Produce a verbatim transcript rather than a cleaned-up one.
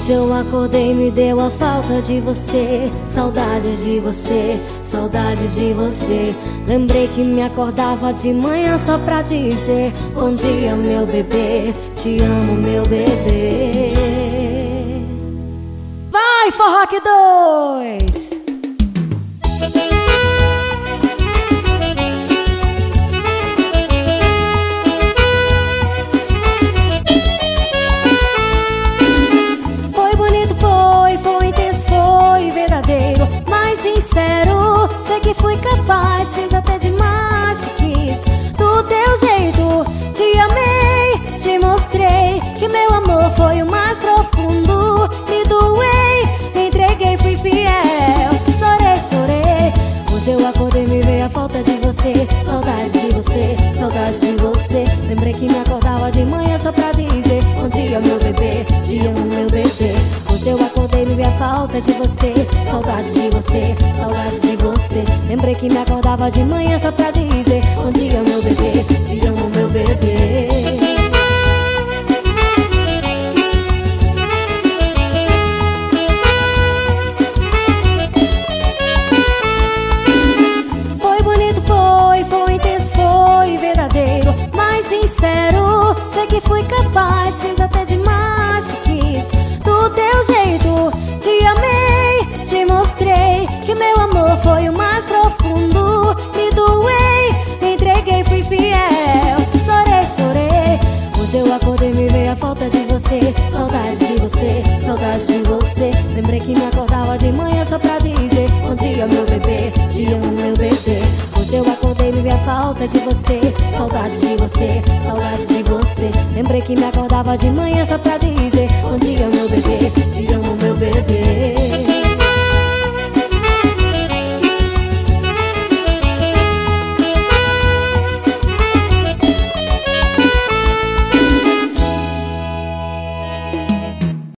Hoje eu acordei, me deu a falta de você, saudade de você, saudade de você. Lembrei que me acordava de manhã só pra dizer: bom dia, meu bebê, te amo, meu bebê. Vai, Forró que dois! Fui capaz, fiz até demais, te quis do teu jeito. Te amei, te mostrei que meu amor foi o mais profundo. Me doei, me entreguei, fui fiel. Chorei, chorei. Hoje eu acordei, me veio a falta de você, saudade de você, saudade de você. Lembrei que me acordava de manhã só pra dizer: bom dia, meu bebê, te amo, meu bebê. Hoje eu acordei, me veio a falta de você, saudade de você, saudade de você. Lembrei que me acordava de manhã só pra dizer: bom dia, meu bebê, te amo, meu bebê. Foi bonito, foi, foi intenso, foi verdadeiro, mas sincero. Sei que fui capaz, fiz até demais, te quis do teu jeito. Te amei, te mostrei que meu amor foi o mais profundo. Me doei, me entreguei, fui fiel. Chorei, chorei. Hoje eu acordei, me veio a falta de você, saudade de você, saudade de você. Lembrei que me acordava de manhã só pra dizer: bom dia, meu bebê, te amo, meu bebê. Hoje eu acordei, me veio a falta de você, saudade de você, saudade de você. Lembrei que me acordava de manhã só pra dizer: bom dia, meu bebê,